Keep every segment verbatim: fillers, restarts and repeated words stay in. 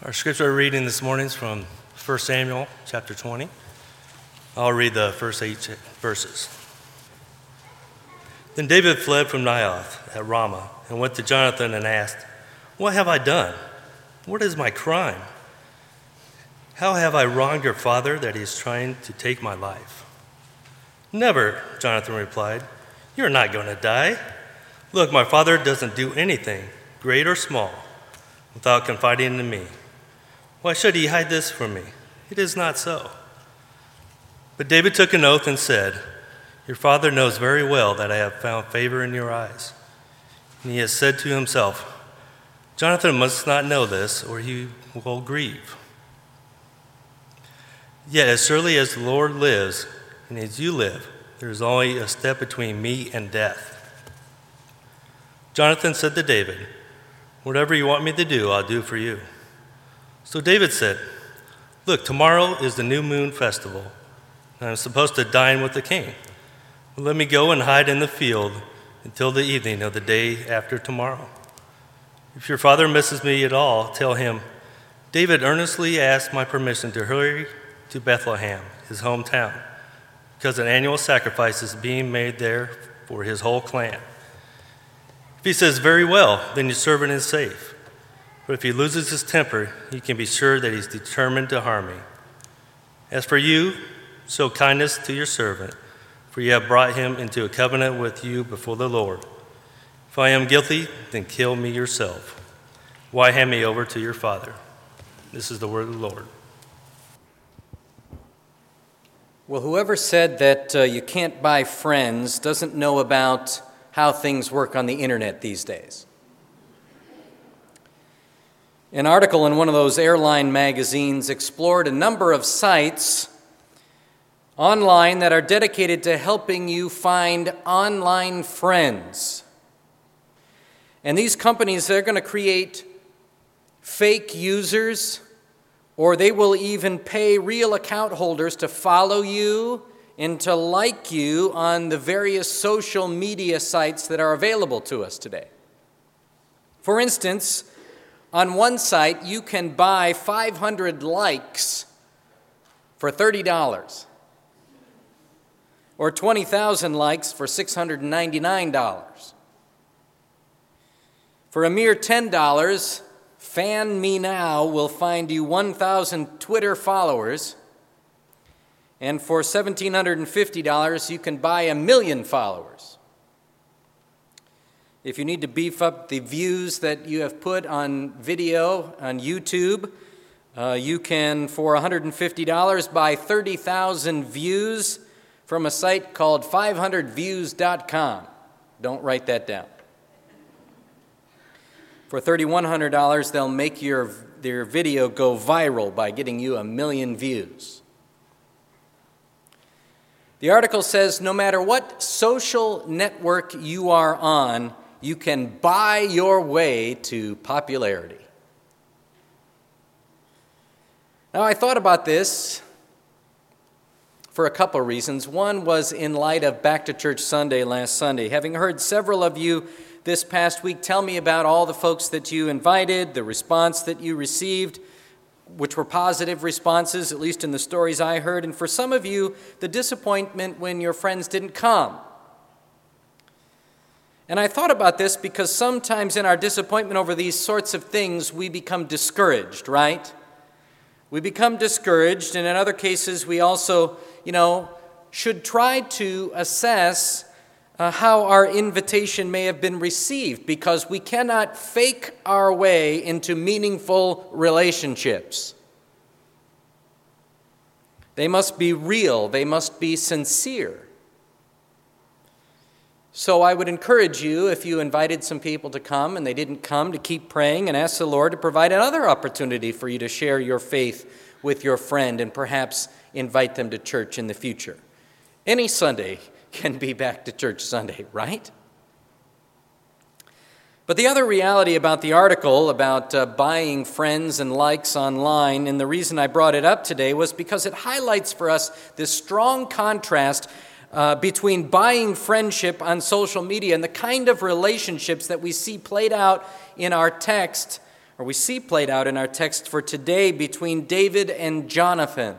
Our scripture reading this morning is from First Samuel chapter twenty. I'll read the first eight verses. Then David fled from Naioth at Ramah and went to Jonathan and asked, "What have I done? What is my crime? How have I wronged your father that he is trying to take my life?" "Never," Jonathan replied. "You're not going to die. Look, my father doesn't do anything, great or small, without confiding in me. Why should he hide this from me? It is not so." But David took an oath and said, "Your father knows very well that I have found favor in your eyes." And he has said to himself, "Jonathan must not know this, or he will grieve. Yet as surely as the Lord lives, and as you live, there is only a step between me and death." Jonathan said to David, "Whatever you want me to do, I'll do for you." So David said, "Look, tomorrow is the new moon festival, and I'm supposed to dine with the king. Let me go and hide in the field until the evening of the day after tomorrow. If your father misses me at all, tell him, 'David earnestly asked my permission to hurry to Bethlehem, his hometown, because an annual sacrifice is being made there for his whole clan.' If he says, 'Very well,' then your servant is safe. But if he loses his temper, you can be sure that he's determined to harm me. As for you, show kindness to your servant, for you have brought him into a covenant with you before the Lord. If I am guilty, then kill me yourself. Why hand me over to your father?" This is the word of the Lord. Well, whoever said that uh, you can't buy friends doesn't know about how things work on the internet these days. An article in one of those airline magazines explored a number of sites online that are dedicated to helping you find online friends. And these companies, they're going to create fake users, or they will even pay real account holders to follow you and to like you on the various social media sites that are available to us today. For instance, on one site, you can buy five hundred likes for thirty dollars, or twenty thousand likes for six hundred ninety-nine dollars. For a mere ten dollars, Fan Me Now will find you one thousand Twitter followers, and for one thousand seven hundred fifty dollars, you can buy a million followers. If you need to beef up the views that you have put on video on YouTube, uh, you can, for one hundred fifty dollars, buy thirty thousand views from a site called five hundred views dot com. Don't write that down. For three thousand one hundred dollars, they'll make your, their video go viral by getting you a million views. The article says no matter what social network you are on, you can buy your way to popularity. Now, I thought about this for a couple of reasons. One was in light of Back to Church Sunday last Sunday. Having heard several of you this past week tell me about all the folks that you invited, the response that you received, which were positive responses, at least in the stories I heard, and for some of you, the disappointment when your friends didn't come. And I thought about this because sometimes in our disappointment over these sorts of things, we become discouraged, right? We become discouraged, and in other cases, we also, you know, should try to assess uh, how our invitation may have been received, because we cannot fake our way into meaningful relationships. They must be real. They must be sincere. So I would encourage you, if you invited some people to come and they didn't come, to keep praying and ask the Lord to provide another opportunity for you to share your faith with your friend and perhaps invite them to church in the future. Any Sunday can be Back to Church Sunday, right? But the other reality about the article about uh, buying friends and likes online, and the reason I brought it up today, was because it highlights for us this strong contrast Uh, between buying friendship on social media and the kind of relationships that we see played out in our text or we see played out in our text for today, between David and Jonathan.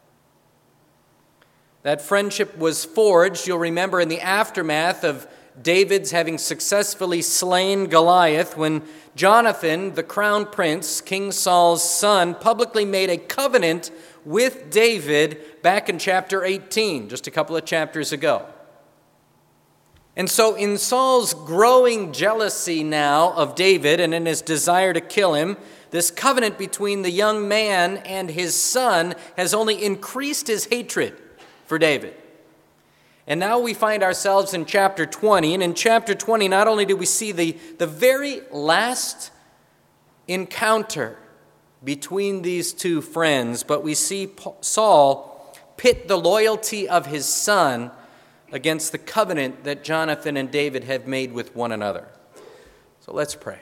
That friendship was forged, you'll remember, in the aftermath of David's having successfully slain Goliath, when Jonathan, the crown prince, King Saul's son, publicly made a covenant with David back in chapter eighteen, just a couple of chapters ago. And so in Saul's growing jealousy now of David and in his desire to kill him, this covenant between the young man and his son has only increased his hatred for David. And now we find ourselves in chapter twenty, and in chapter twenty not only do we see the, the very last encounter between these two friends, but we see Saul pit the loyalty of his son against the covenant that Jonathan and David have made with one another. So let's pray.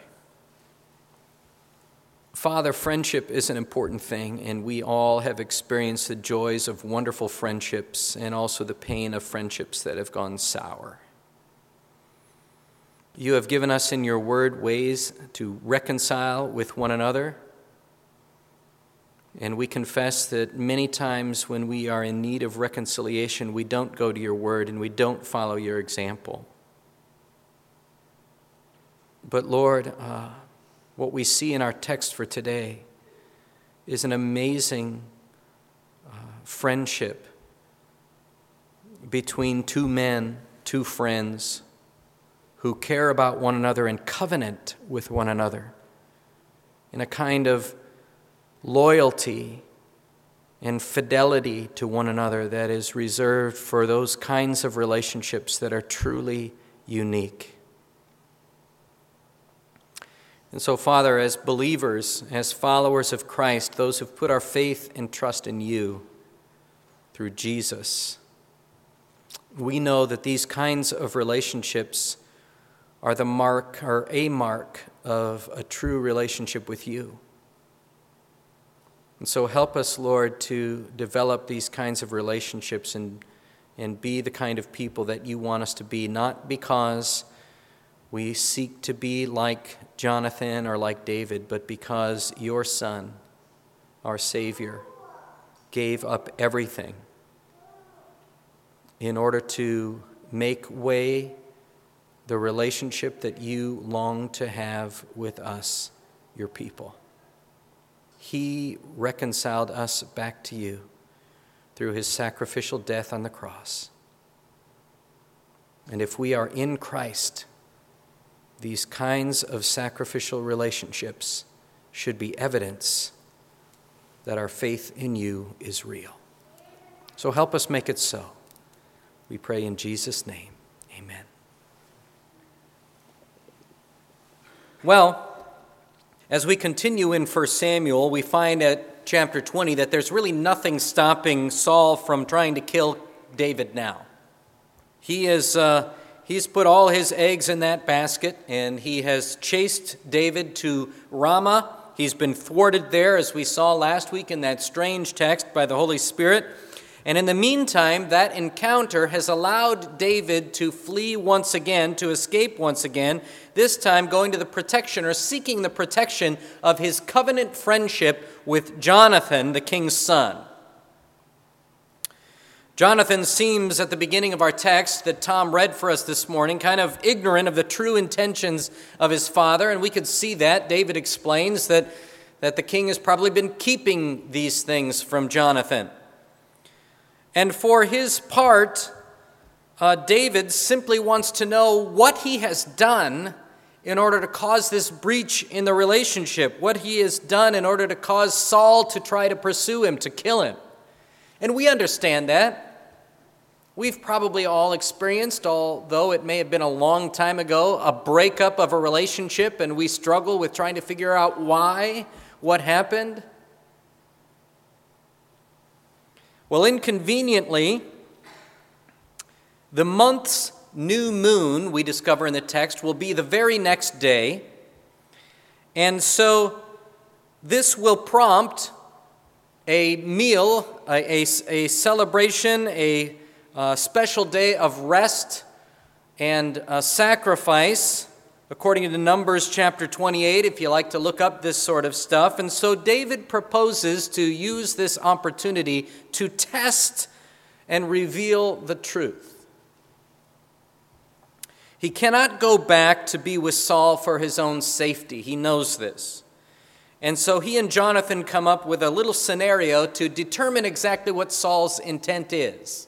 Father, friendship is an important thing, and we all have experienced the joys of wonderful friendships and also the pain of friendships that have gone sour. You have given us in your word ways to reconcile with one another, and we confess that many times when we are in need of reconciliation, we don't go to your word and we don't follow your example. But Lord, uh, what we see in our text for today is an amazing uh, friendship between two men, two friends, who care about one another and covenant with one another in a kind of loyalty and fidelity to one another that is reserved for those kinds of relationships that are truly unique. And so, Father, as believers, as followers of Christ, those who've put our faith and trust in you through Jesus, we know that these kinds of relationships are the mark, or a mark, of a true relationship with you. And so help us, Lord, to develop these kinds of relationships and, and be the kind of people that you want us to be, not because we seek to be like Jonathan or like David, but because your Son, our Savior, gave up everything in order to make way the relationship that you long to have with us, your people. He reconciled us back to you through his sacrificial death on the cross. And if we are in Christ, these kinds of sacrificial relationships should be evidence that our faith in you is real. So help us make it so. We pray in Jesus' name. Amen. Well, as we continue in First Samuel, we find at chapter twenty that there's really nothing stopping Saul from trying to kill David now. He is, uh, he's put all his eggs in that basket, and he has chased David to Ramah. He's been thwarted there, as we saw last week in that strange text, by the Holy Spirit. And in the meantime, that encounter has allowed David to flee once again, to escape once again, this time going to the protection or seeking the protection of his covenant friendship with Jonathan, the king's son. Jonathan seems, at the beginning of our text that Tom read for us this morning, kind of ignorant of the true intentions of his father, and we could see that. David explains that, that the king has probably been keeping these things from Jonathan. And for his part, uh, David simply wants to know what he has done in order to cause this breach in the relationship, what he has done in order to cause Saul to try to pursue him, to kill him. And we understand that. We've probably all experienced, although it may have been a long time ago, a breakup of a relationship, and we struggle with trying to figure out why, what happened. Well, inconveniently, the month's new moon, we discover in the text, will be the very next day. And so this will prompt a meal, a, a, a celebration, a, a special day of rest and a sacrifice according to Numbers chapter twenty-eight, if you like to look up this sort of stuff. And so David proposes to use this opportunity to test and reveal the truth. He cannot go back to be with Saul for his own safety. He knows this. And so he and Jonathan come up with a little scenario to determine exactly what Saul's intent is.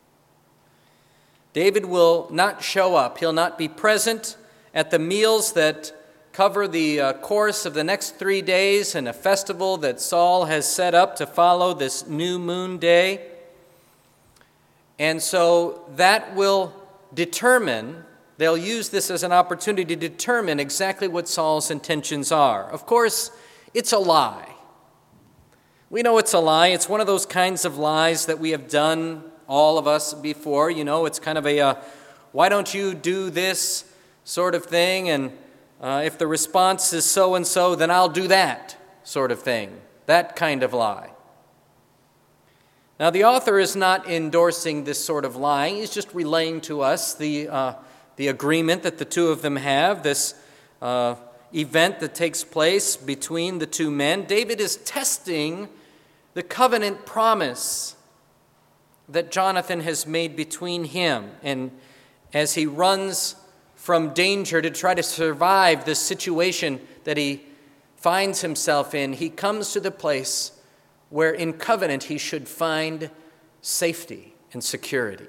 David will not show up. He'll not be present at the meals that cover the uh, course of the next three days and a festival that Saul has set up to follow this new moon day. And so that will determine, they'll use this as an opportunity to determine exactly what Saul's intentions are. Of course, it's a lie. We know it's a lie. It's one of those kinds of lies that we have done, all of us, before. You know, it's kind of a, uh, why don't you do this sort of thing, and uh, if the response is so-and-so, then I'll do that sort of thing. That kind of lie. Now, the author is not endorsing this sort of lying. He's just relaying to us the, uh, the agreement that the two of them have, this uh, event that takes place between the two men. David is testing the covenant promise that Jonathan has made between him, and as he runs from danger to try to survive this situation that he finds himself in, he comes to the place where in covenant he should find safety and security.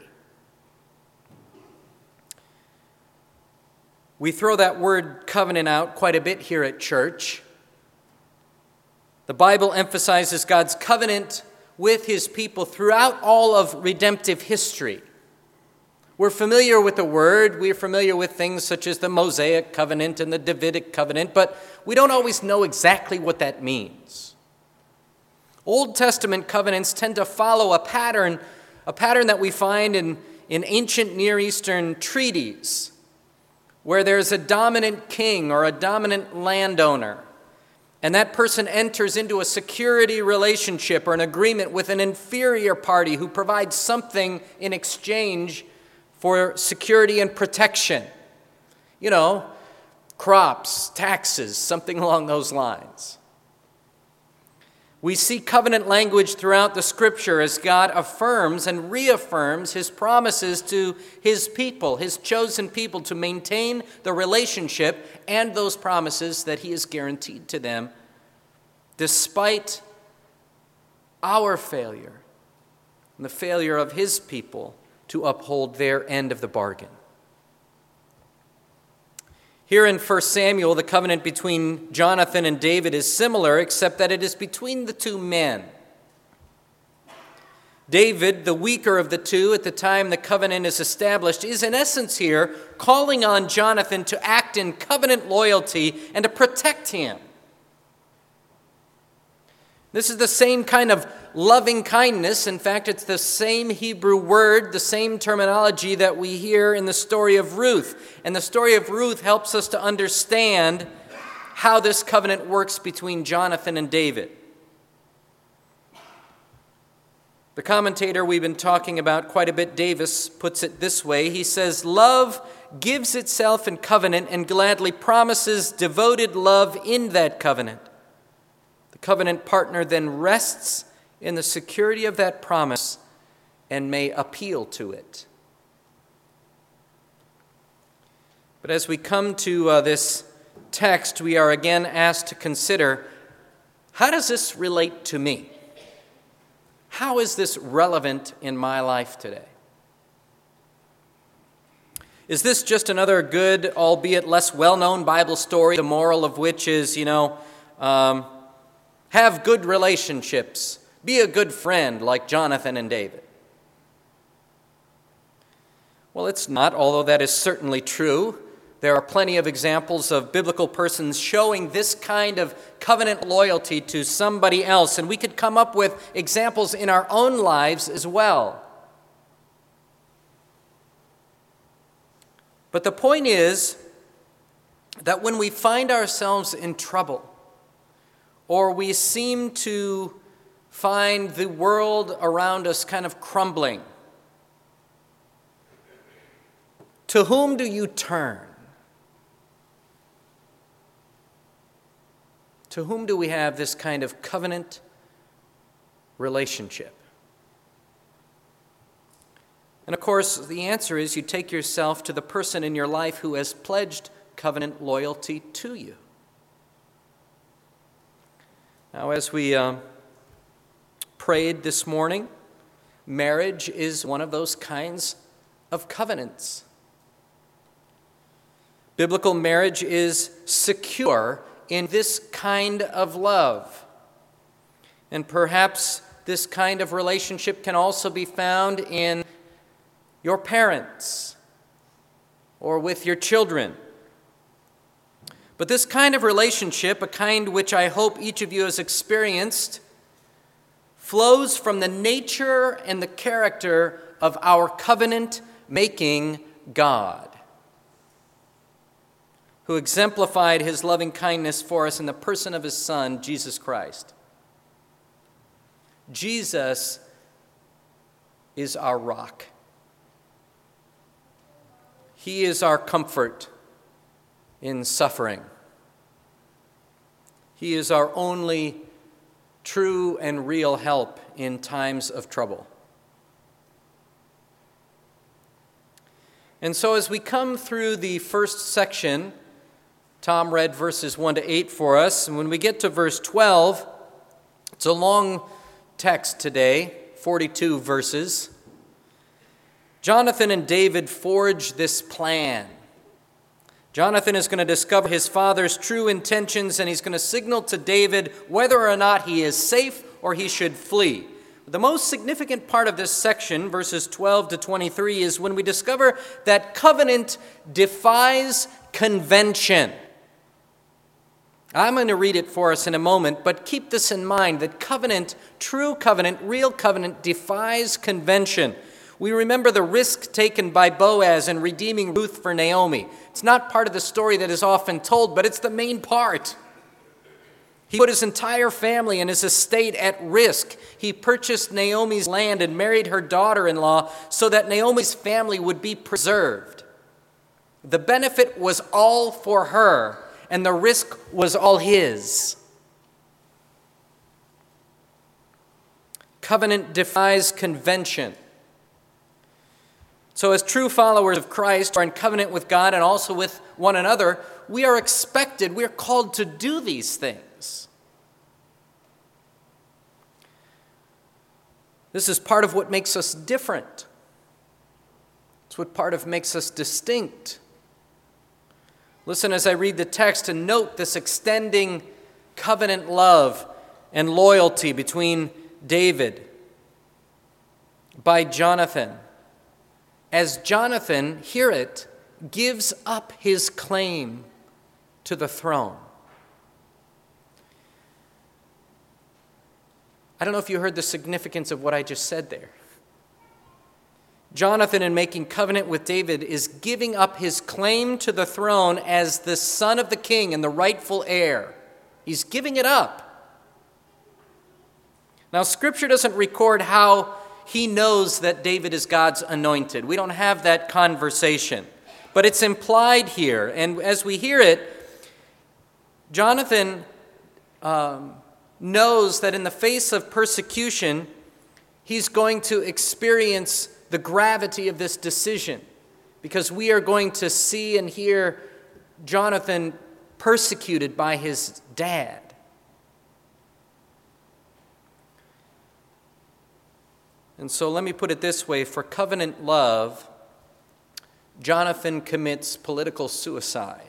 We throw that word covenant out quite a bit here at church. The Bible emphasizes God's covenant with his people throughout all of redemptive history. We're familiar with the word. We're familiar with things such as the Mosaic covenant and the Davidic covenant, but we don't always know exactly what that means. Old Testament covenants tend to follow a pattern, a pattern that we find in, in ancient Near Eastern treaties, where there's a dominant king or a dominant landowner, and that person enters into a security relationship or an agreement with an inferior party who provides something in exchange for security and protection. You know, crops, taxes, something along those lines. We see covenant language throughout the Scripture as God affirms and reaffirms his promises to his people, his chosen people, to maintain the relationship and those promises that he has guaranteed to them, despite our failure and the failure of his people to uphold their end of the bargain. Here in First Samuel, the covenant between Jonathan and David is similar, except that it is between the two men. David, the weaker of the two at the time the covenant is established, is in essence here calling on Jonathan to act in covenant loyalty and to protect him. This is the same kind of loving kindness. In fact, it's the same Hebrew word, the same terminology that we hear in the story of Ruth. And the story of Ruth helps us to understand how this covenant works between Jonathan and David. The commentator we've been talking about quite a bit, Davis, puts it this way. He says, "Love gives itself in covenant and gladly promises devoted love in that covenant. The covenant partner then rests in the security of that promise and may appeal to it." But as we come to uh, this text, we are again asked to consider, how does this relate to me? How is this relevant in my life today? Is this just another good, albeit less well-known Bible story, the moral of which is, you know, um, have good relationships, be a good friend like Jonathan and David? Well, it's not, although that is certainly true. There are plenty of examples of biblical persons showing this kind of covenant loyalty to somebody else, and we could come up with examples in our own lives as well. But the point is that when we find ourselves in trouble, or we seem to find the world around us kind of crumbling, to whom do you turn? To whom do we have this kind of covenant relationship? And of course, the answer is you take yourself to the person in your life who has pledged covenant loyalty to you. Now, as we uh, prayed this morning, marriage is one of those kinds of covenants. Biblical marriage is secure in this kind of love. And perhaps this kind of relationship can also be found in your parents or with your children. But this kind of relationship, a kind which I hope each of you has experienced, flows from the nature and the character of our covenant-making God, who exemplified his loving kindness for us in the person of his Son, Jesus Christ. Jesus is our rock. He is our comfort in suffering. He is our only true and real help in times of trouble. And so as we come through the first section, Tom read verses one to eight for us, and when we get to verse twelve, it's a long text today, forty-two verses. Jonathan and David forge this plan. Jonathan is going to discover his father's true intentions, and he's going to signal to David whether or not he is safe or he should flee. The most significant part of this section, verses twelve to twenty-three, is when we discover that covenant defies convention. I'm going to read it for us in a moment, but keep this in mind, that covenant, true covenant, real covenant, defies convention. We remember the risk taken by Boaz in redeeming Ruth for Naomi. It's not part of the story that is often told, but it's the main part. He put his entire family and his estate at risk. He purchased Naomi's land and married her daughter-in-law so that Naomi's family would be preserved. The benefit was all for her, and the risk was all his. Covenant defies convention. So as true followers of Christ who are in covenant with God and also with one another, we are expected, we are called to do these things. This is part of what makes us different. It's what part of makes us distinct. Listen as I read the text and note this extending covenant love and loyalty between David by Jonathan. As Jonathan, hear it, gives up his claim to the throne. I don't know if you heard the significance of what I just said there. Jonathan, in making covenant with David, is giving up his claim to the throne as the son of the king and the rightful heir. He's giving it up. Now, Scripture doesn't record how he knows that David is God's anointed. We don't have that conversation. But it's implied here. And as we hear it, Jonathan um, knows that in the face of persecution, he's going to experience the gravity of this decision, because we are going to see and hear Jonathan persecuted by his dad. And so let me put it this way, for covenant love, Jonathan commits political suicide.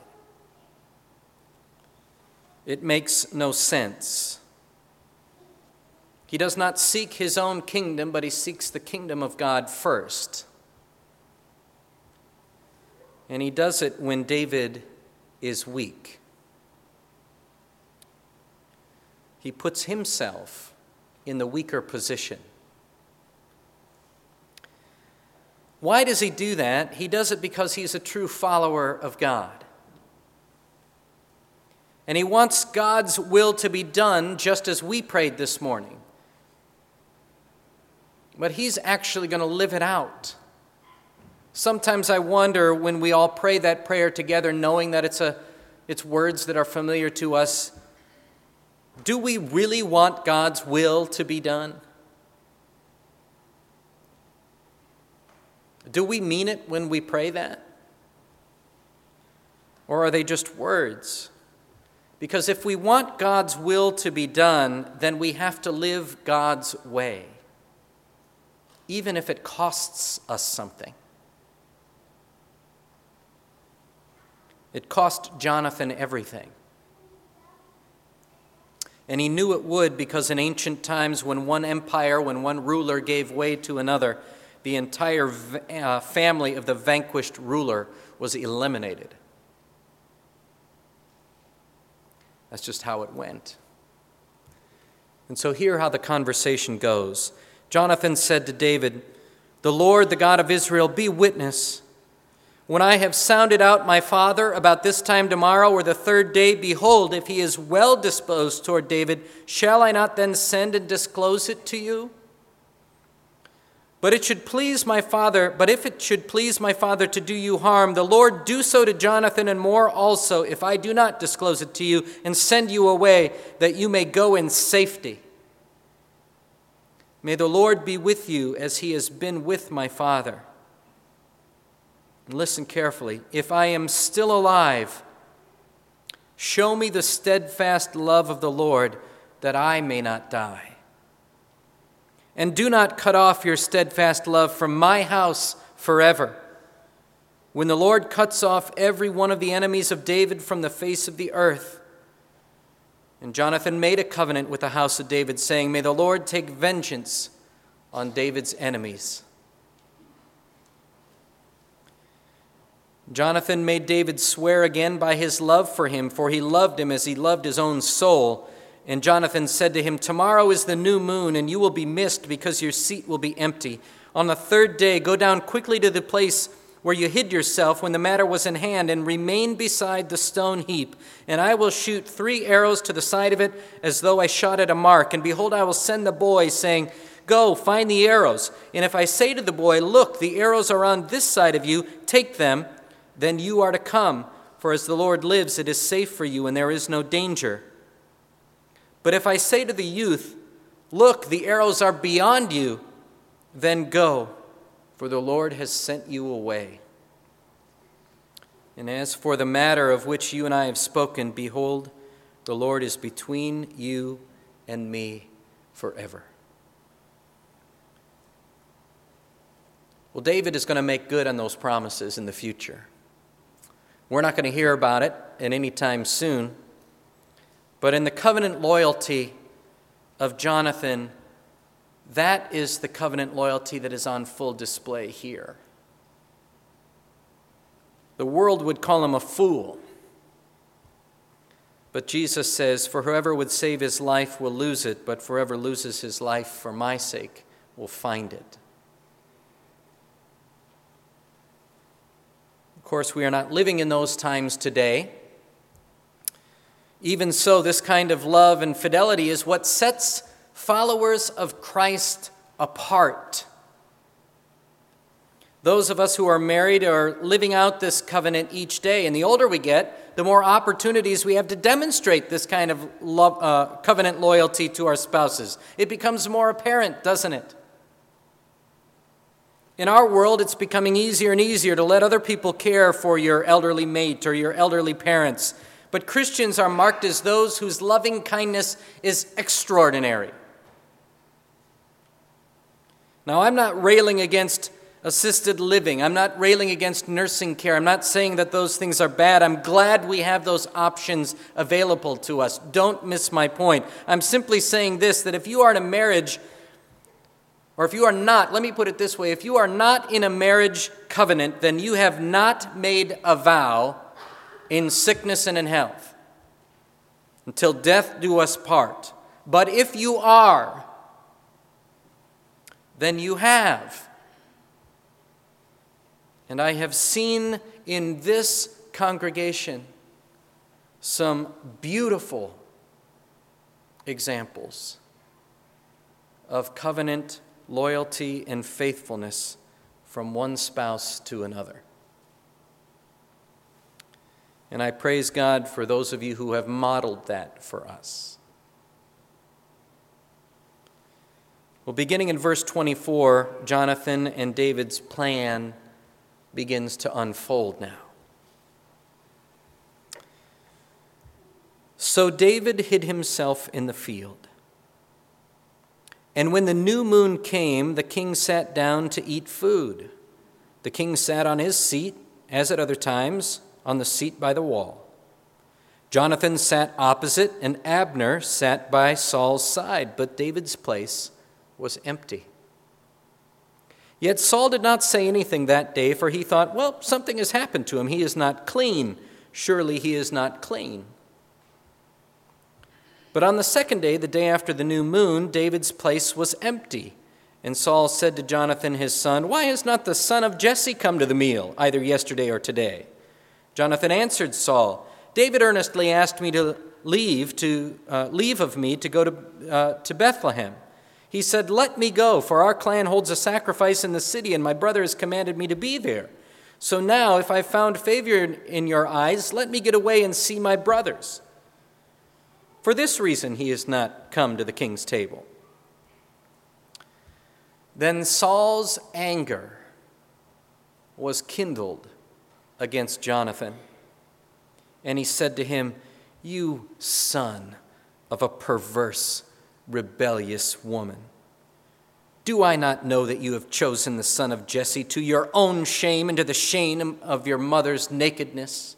It makes no sense. He does not seek his own kingdom, but he seeks the kingdom of God first. And he does it when David is weak. He puts himself in the weaker position. Why does he do that? He does it because he's a true follower of God. And he wants God's will to be done just as we prayed this morning. But he's actually going to live it out. Sometimes I wonder when we all pray that prayer together, knowing that it's a, it's words that are familiar to us, Do we really want God's will to be done? Do we mean it when we pray that? Or are they just words? Because if we want God's will to be done, then we have to live God's way, even if it costs us something. It cost Jonathan everything. And he knew it would, because in ancient times, when one empire, when one ruler gave way to another, the entire uh, family of the vanquished ruler was eliminated. That's just how it went. And so hear how the conversation goes. Jonathan said to David, "The Lord, the God of Israel, be witness. When I have sounded out my father about this time tomorrow or the third day, behold, if he is well disposed toward David, shall I not then send and disclose it to you? But it should please my father, but if it should please my father to do you harm, the Lord do so to Jonathan and more also, if I do not disclose it to you and send you away, that you may go in safety. May the Lord be with you as he has been with my father. And listen carefully. If I am still alive, show me the steadfast love of the Lord, that I may not die. And do not cut off your steadfast love from my house forever. When the Lord cuts off every one of the enemies of David from the face of the earth." And Jonathan made a covenant with the house of David, saying, "May the Lord take vengeance on David's enemies." Jonathan made David swear again by his love for him, for he loved him as he loved his own soul. And Jonathan said to him, "Tomorrow is the new moon, and you will be missed because your seat will be empty. On the third day, go down quickly to the place where you hid yourself when the matter was in hand, and remain beside the stone heap. And I will shoot three arrows to the side of it, as though I shot at a mark. And behold, I will send the boy, saying, 'Go, find the arrows.' And if I say to the boy, 'Look, the arrows are on this side of you, take them,' then you are to come, for as the Lord lives, it is safe for you, and there is no danger. But if I say to the youth, 'Look, the arrows are beyond you,' then go, for the Lord has sent you away. And as for the matter of which you and I have spoken, behold, the Lord is between you and me forever." Well, David is going to make good on those promises in the future. We're not going to hear about it at any time soon. But in the covenant loyalty of Jonathan, that is the covenant loyalty that is on full display here. The world would call him a fool. But Jesus says, "For whoever would save his life will lose it, but whoever loses his life for my sake will find it." Of course, we are not living in those times today. Even so, this kind of love and fidelity is what sets followers of Christ apart. Those of us who are married are living out this covenant each day, and the older we get, the more opportunities we have to demonstrate this kind of love, uh, covenant loyalty to our spouses. It becomes more apparent, doesn't it? In our world, it's becoming easier and easier to let other people care for your elderly mate or your elderly parents. But Christians are marked as those whose loving kindness is extraordinary. Now, I'm not railing against assisted living. I'm not railing against nursing care. I'm not saying that those things are bad. I'm glad we have those options available to us. Don't miss my point. I'm simply saying this, that if you are in a marriage, or if you are not, let me put it this way, if you are not in a marriage covenant, then you have not made a vow in sickness and in health, until death do us part. But if you are, then you have. And I have seen in this congregation some beautiful examples of covenant loyalty and faithfulness from one spouse to another. And I praise God for those of you who have modeled that for us. Well, beginning in verse twenty-four, Jonathan and David's plan begins to unfold now. So David hid himself in the field. And when the new moon came, the king sat down to eat food. The king sat on his seat, as at other times, on the seat by the wall. Jonathan sat opposite, and Abner sat by Saul's side, but David's place was empty. Yet Saul did not say anything that day, for he thought, well, something has happened to him. He is not clean. Surely he is not clean. But on the second day, the day after the new moon, David's place was empty. And Saul said to Jonathan his son, why has not the son of Jesse come to the meal, either yesterday or today? Jonathan answered Saul, David earnestly asked me to leave to uh, leave of me to go to, uh, to Bethlehem. He said, let me go, for our clan holds a sacrifice in the city, and my brother has commanded me to be there. So now, if I found favor in your eyes, let me get away and see my brothers. For this reason he has not come to the king's table. Then Saul's anger was kindled against Jonathan, and he said to him, you son of a perverse, rebellious woman, do I not know that you have chosen the son of Jesse to your own shame and to the shame of your mother's nakedness?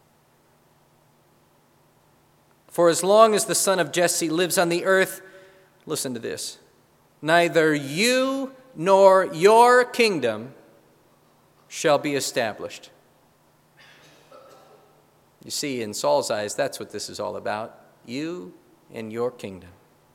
For as long as the son of Jesse lives on the earth, listen to this, neither you nor your kingdom shall be established. You see, in Saul's eyes, that's what this is all about, you and your kingdom.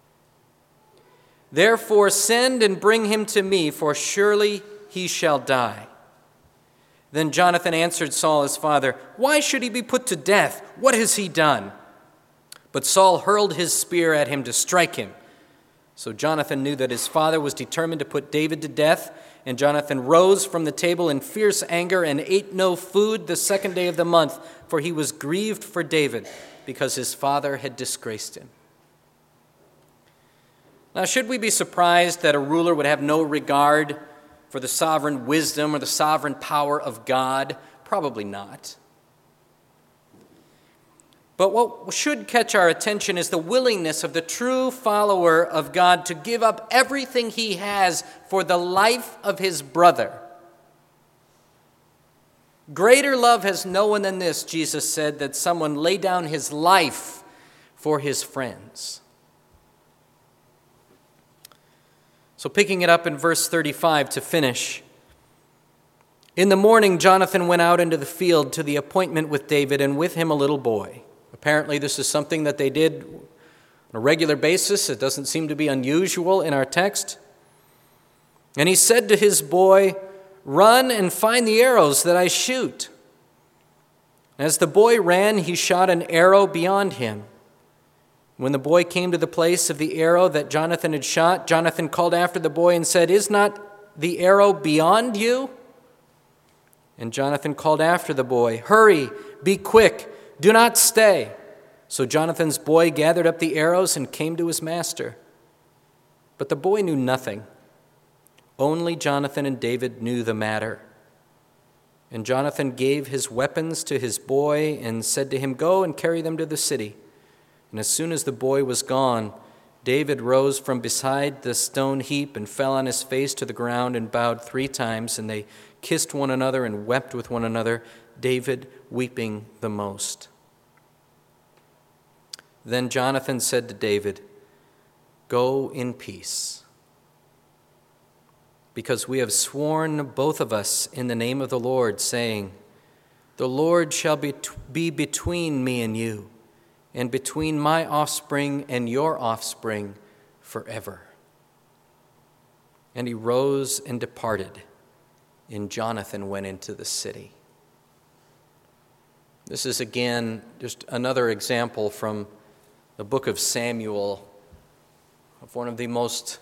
Therefore send and bring him to me, for surely he shall die. Then Jonathan answered Saul his father, why should he be put to death? What has he done? But Saul hurled his spear at him to strike him. So Jonathan knew that his father was determined to put David to death, and Jonathan rose from the table in fierce anger and ate no food the second day of the month, for he was grieved for David, because his father had disgraced him. Now, should we be surprised that a ruler would have no regard for the sovereign wisdom or the sovereign power of God? Probably not. But what should catch our attention is the willingness of the true follower of God to give up everything he has for the life of his brother. Greater love has no one than this, Jesus said, that someone lay down his life for his friends. So picking it up in verse thirty-five to finish. In the morning, Jonathan went out into the field to the appointment with David, and with him a little boy. Apparently, this is something that they did on a regular basis. It doesn't seem to be unusual in our text. And he said to his boy, run and find the arrows that I shoot. As the boy ran, he shot an arrow beyond him. When the boy came to the place of the arrow that Jonathan had shot, Jonathan called after the boy and said, is not the arrow beyond you? And Jonathan called after the boy, hurry, be quick, do not stay. So Jonathan's boy gathered up the arrows and came to his master. But the boy knew nothing. Only Jonathan and David knew the matter. And Jonathan gave his weapons to his boy and said to him, go and carry them to the city. And as soon as the boy was gone, David rose from beside the stone heap and fell on his face to the ground and bowed three times, and they kissed one another and wept with one another, David weeping the most. Then Jonathan said to David, go in peace, because we have sworn both of us in the name of the Lord, saying, the Lord shall be, be between me and you, and between my offspring and your offspring forever. And he rose and departed, and Jonathan went into the city. This is again just another example from the book of Samuel of one of the most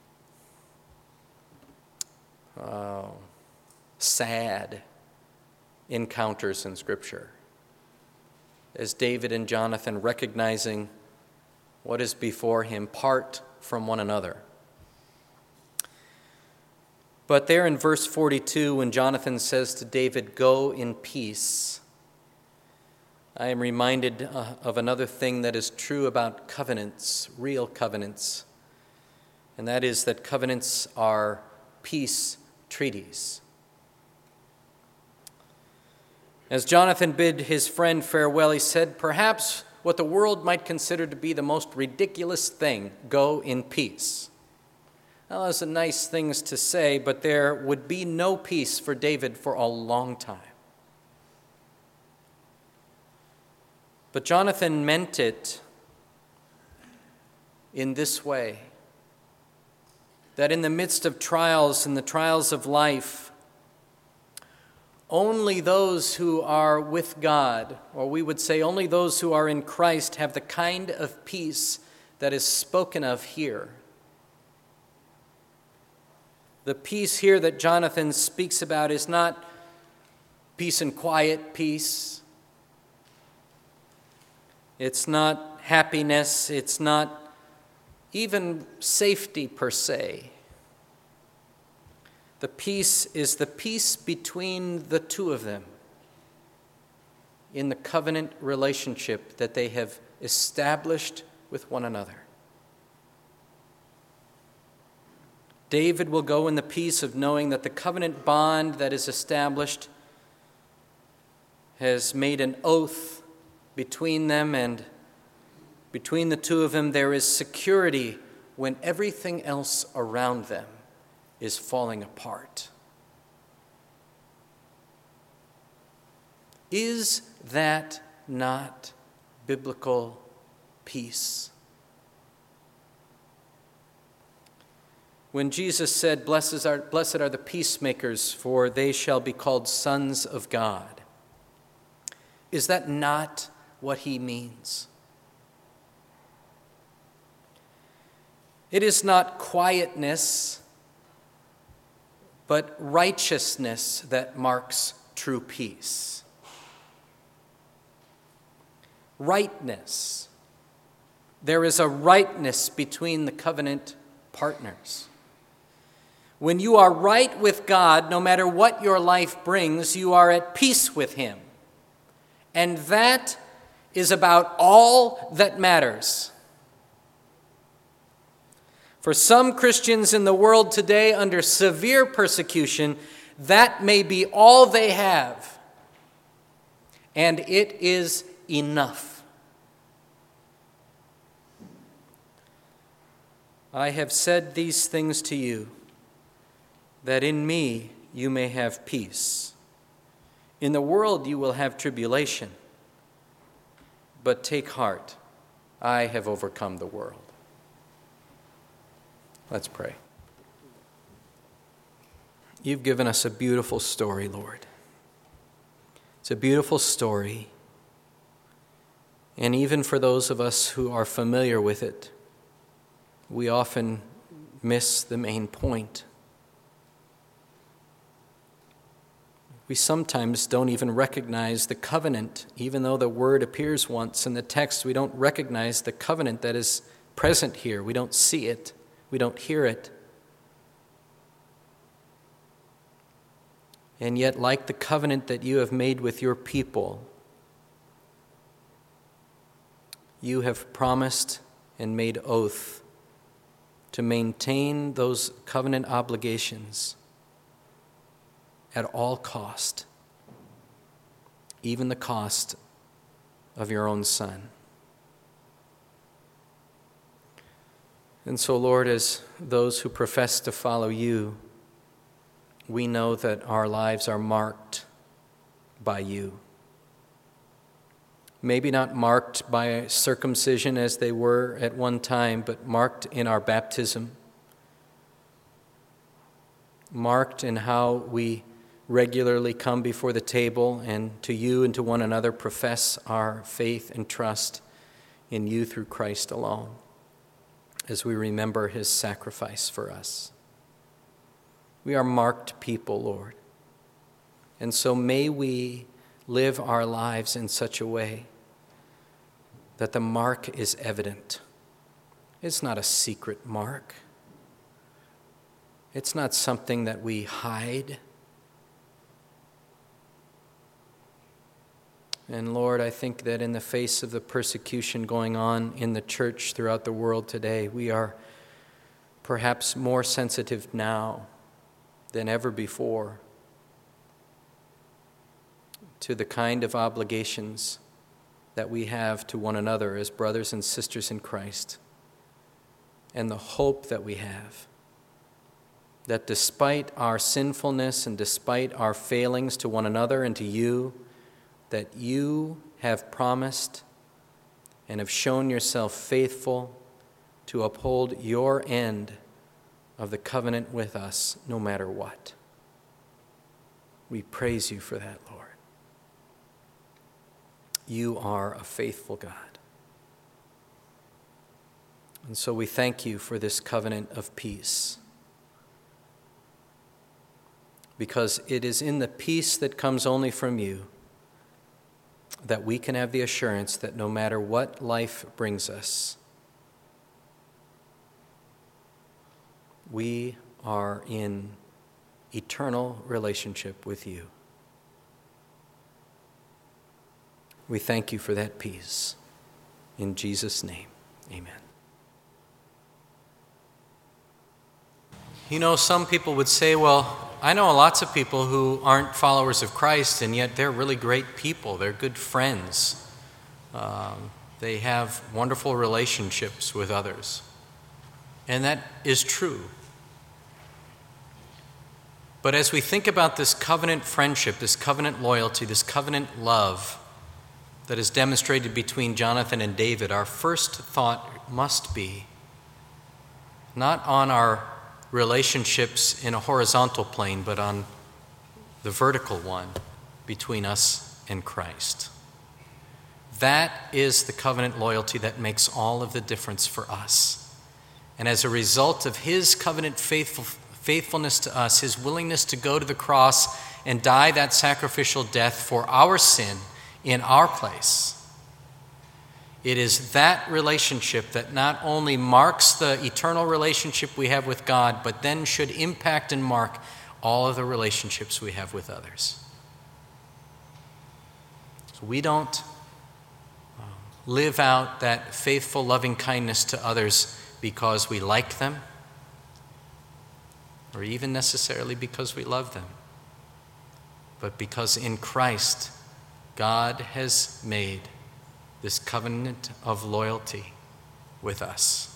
uh, sad encounters in Scripture. As David and Jonathan, recognizing what is before him, part from one another. But there in verse forty-two, when Jonathan says to David, "Go in peace," I am reminded uh, of another thing that is true about covenants, real covenants, and that is that covenants are peace treaties. As Jonathan bid his friend farewell, he said, perhaps what the world might consider to be the most ridiculous thing, "Go in peace." Well, those are nice things to say, but there would be no peace for David for a long time. But Jonathan meant it in this way, that in the midst of trials and the trials of life, only those who are with God, or we would say only those who are in Christ, have the kind of peace that is spoken of here. The peace here that Jonathan speaks about is not peace and quiet peace. It's not happiness. It's not even safety per se. The peace is the peace between the two of them in the covenant relationship that they have established with one another. David will go in the peace of knowing that the covenant bond that is established has made an oath between them, and between the two of them there is security when everything else around them is falling apart. Is that not biblical peace? When Jesus said, Blessed are, blessed are the peacemakers, for they shall be called sons of God, is that not what he means? It is not quietness, but righteousness that marks true peace. Rightness. There is a rightness between the covenant partners. When you are right with God, no matter what your life brings, you are at peace with him. And that is about all that matters. For some Christians in the world today under severe persecution, that may be all they have. And it is enough. I have said these things to you, that in me you may have peace. In the world you will have tribulation, but take heart, I have overcome the world. Let's pray. You've given us a beautiful story, Lord. It's a beautiful story, and even for those of us who are familiar with it, we often miss the main point. We sometimes don't even recognize the covenant. Even though the word appears once in the text, we don't recognize the covenant that is present here. We don't see it. We don't hear it. And yet, like the covenant that you have made with your people, you have promised and made oath to maintain those covenant obligations at all cost, even the cost of your own Son. And so, Lord, as those who profess to follow you, we know that our lives are marked by you. Maybe not marked by circumcision as they were at one time, but marked in our baptism, marked in how we regularly come before the table and to you and to one another profess our faith and trust in you through Christ alone, as we remember his sacrifice for us. We are marked people, Lord. And so may we live our lives in such a way that the mark is evident. It's not a secret mark. It's not something that we hide. And Lord, I think that in the face of the persecution going on in the church throughout the world today, we are perhaps more sensitive now than ever before to the kind of obligations that we have to one another as brothers and sisters in Christ, and the hope that we have that despite our sinfulness and despite our failings to one another and to you, that you have promised and have shown yourself faithful to uphold your end of the covenant with us no matter what. We praise you for that, Lord. You are a faithful God. And so we thank you for this covenant of peace, because it is in the peace that comes only from you that we can have the assurance that no matter what life brings us, we are in eternal relationship with you. We thank you for that peace. In Jesus' name, amen. You know, some people would say, well, I know lots of people who aren't followers of Christ, and yet they're really great people. They're good friends. Um, they have wonderful relationships with others. And that is true. But as we think about this covenant friendship, this covenant loyalty, this covenant love that is demonstrated between Jonathan and David, our first thought must be not on our relationships in a horizontal plane, but on the vertical one between us and Christ. That is the covenant loyalty that makes all of the difference for us. And as a result of his covenant faithful, faithfulness to us, his willingness to go to the cross and die that sacrificial death for our sin in our place, it is that relationship that not only marks the eternal relationship we have with God, but then should impact and mark all of the relationships we have with others. So we don't um, live out that faithful loving kindness to others because we like them, or even necessarily because we love them, but because in Christ, God has made this covenant of loyalty with us.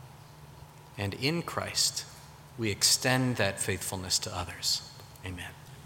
And in Christ, we extend that faithfulness to others. Amen.